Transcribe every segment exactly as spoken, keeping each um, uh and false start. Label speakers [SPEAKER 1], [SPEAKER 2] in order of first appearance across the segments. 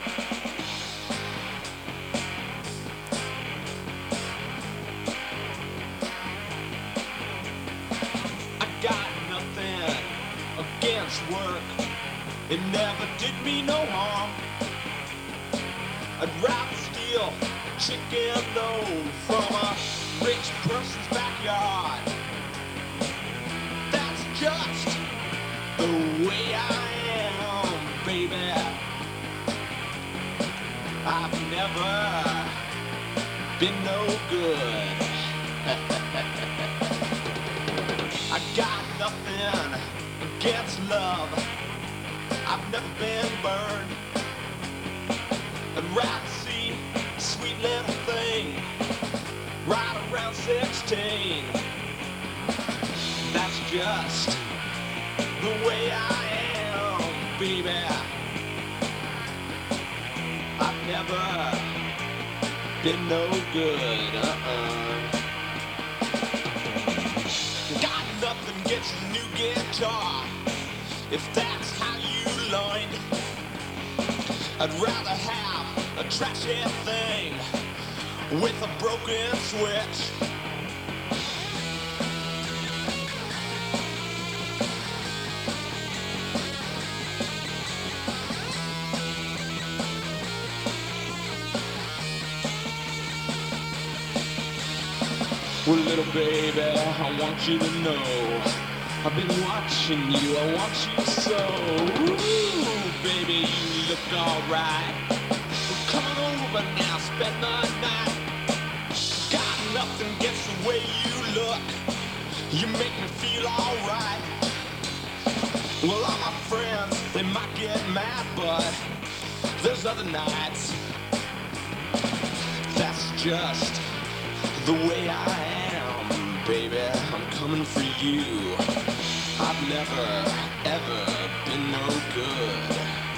[SPEAKER 1] I got nothing against work. It never did me no harm. I'd rather steal chicken though from a rich person's backyard. That's just the way I am, baby. I've never been no good. I got nothing against love. I've never been burned. I'd rather see a sweet little thing right around sixteen. That's just the way I am, baby. I've never been no good, uh-uh. Got nothing against a new guitar, if that's how you learn. I'd rather have a trashy thing with a broken switch. Well, little baby, I want you to know I've been watching you, I want you so. Ooh, baby, you look alright. Well, come on over now, spend the night. Got nothing against the way you look. You make me feel alright. Well, all my friends, they might get mad, but there's other nights. That's just the way I am, baby. I'm coming for you. I've never, ever been no good.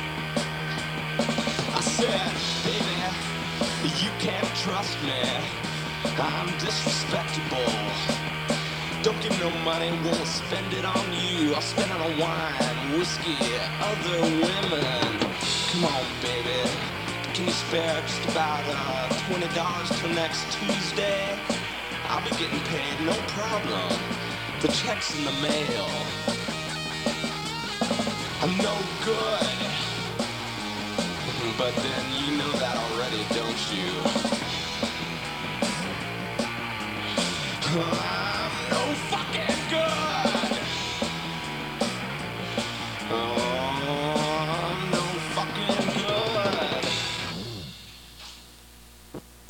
[SPEAKER 1] I said, baby, you can't trust me. I'm disrespectable. Don't give no money, won't spend it on you. I'll spend it on wine, whiskey, other women. Come on, baby. Can you spare just about uh, twenty dollars till next Tuesday? I'll be getting paid, no problem. The check's in the mail. I'm no good. But then you know that already, don't you?